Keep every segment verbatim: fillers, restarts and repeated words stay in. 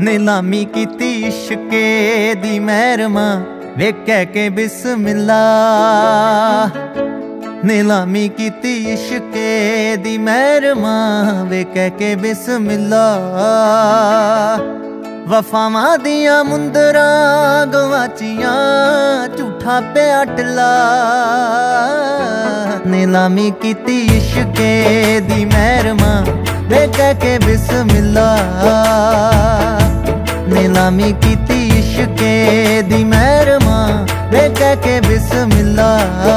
नीलामी कीती इश्के दी महरमा वे कह के बिस्मिल्ला। नीलामी कीती इश्के दी महरमा वे कह के बिस्मिल्ला। वफावां दियां मुंदरां गवाचियां झूठा पे अटला। नीलामी कीती इश्के दी महरमा वे कह के बिस्मिल्ला। नीलामी कीती इश्के दी महरमा वे कह के बिस्मिल्ला।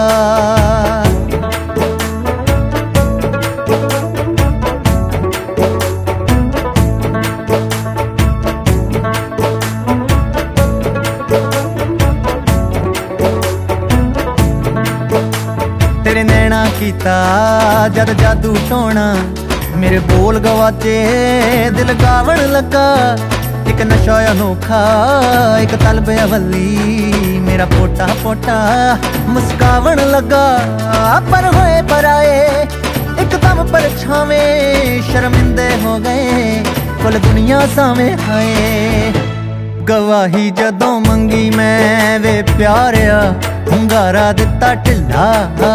तेरे नैना कीता जद जादू टोना, मेरे बोल गवाचे दिल गावण लगा। एक नशा अनोखा एक तलब अवली, मेरा पोटा पोटा मुस्कावण लगा। पर होए पर आए एकदम परछावे, शर्मिंदे हो गए कुल दुनिया सामे आए। गवाही जदों मंगी मैं वे प्यारिया, हुंगारा दिता ढिला।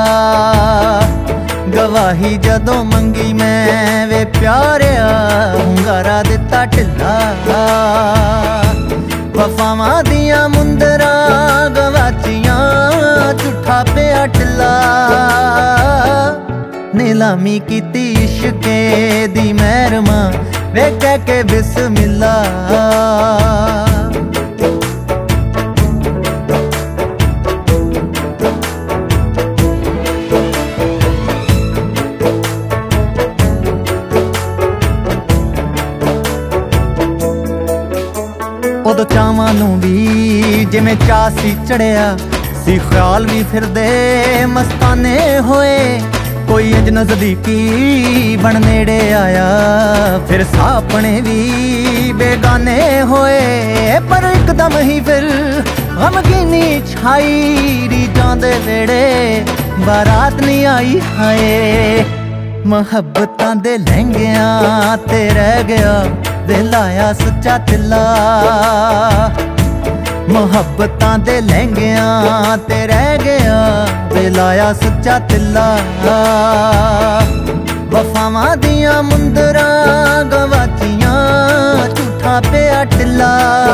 गवाही जदों मंगी मैं वे प्यारिया, हुंगारा दिता ढिला। वफावां दियां मुंदरां गवाचियां झूठा पे अटला। नीलामी कीती इश्के दी महरमा वे कह के बिस्मिल्ला। उदों चावां नूं भी जिवें चा सी चढ़िया सी, ख्याल भी फिरदे मस्ताने होए। कोई इंज नजदीकी बन नेड़े आया, फिर सापने भी बेगाने होए। पर एकदम ही फिर गमगीनी छाई, रीजां दे वेड़े बारात नहीं आई। हाय मुहब्बतां दे लहंगियां ते रह गया दिलाया सच्चा तिला। मुहब्बतां दे लहंगियां ते रह गया दिलाया सच्चा तिला। वफावां दियां मुंदरां गवाचियां झूठा पे अटला।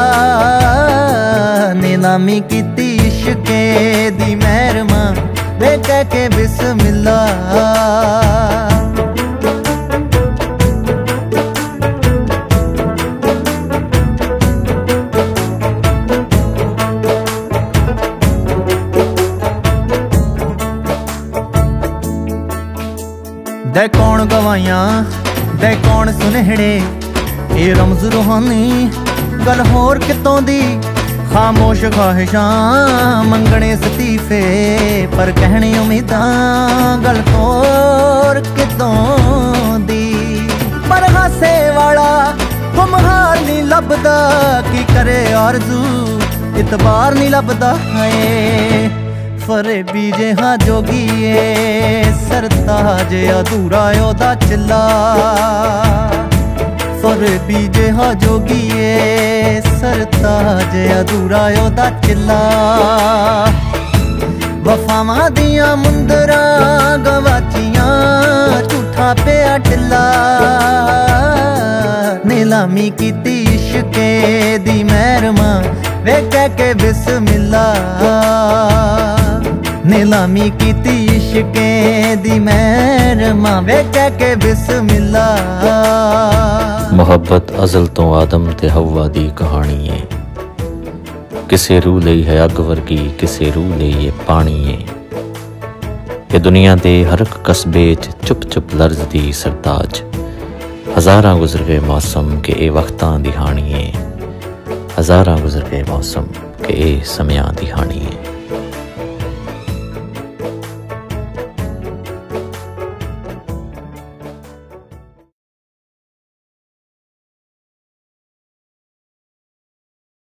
नीलामी कीती इश्के दी महरमा वे कह के बिस्मिल्ला। दे कौन गवाइयां दे कौन सुनहड़े, ये रमज रूहानी गल होर कितों दी। खामोश ख्वाहिशां मंगने सतीफे, पर कहनी उम्मीदां गल होर कितों दी। पर हासे वाला गुमहार नहीं लभदा, की करे आरज़ू इतबार नहीं लभदा। है फरेबी जिहा जोगीए सरताज अधूरा ओदा चिल्ला। फरेबी जिहा जोगीए सरताज अधूरा ओदा चिल्ला। वफावां दियां मुंदरां गवाचियां झूठा पे अटला। नीलामी कीती इश्के दी महरमा वे कह के बिस्मिल्ला। नीलामी कीती इश्के दी महरमा वे कह के बिस्मिल्ला। मुहब्बत अज़ल तो आदम ते हव्वा दी कहानी है। किसे रूह लई है अग वर्गी, किसे रूह लई है पानी है। ये दुनिया दे हर एक कस्बे च चुप चुप लरज़दी सरताज। हज़ारां गुज़र गए मौसम के ए वक्तां दी हानी है। हज़ारां गुज़र गए मौसम के ए समयां दी हानी है।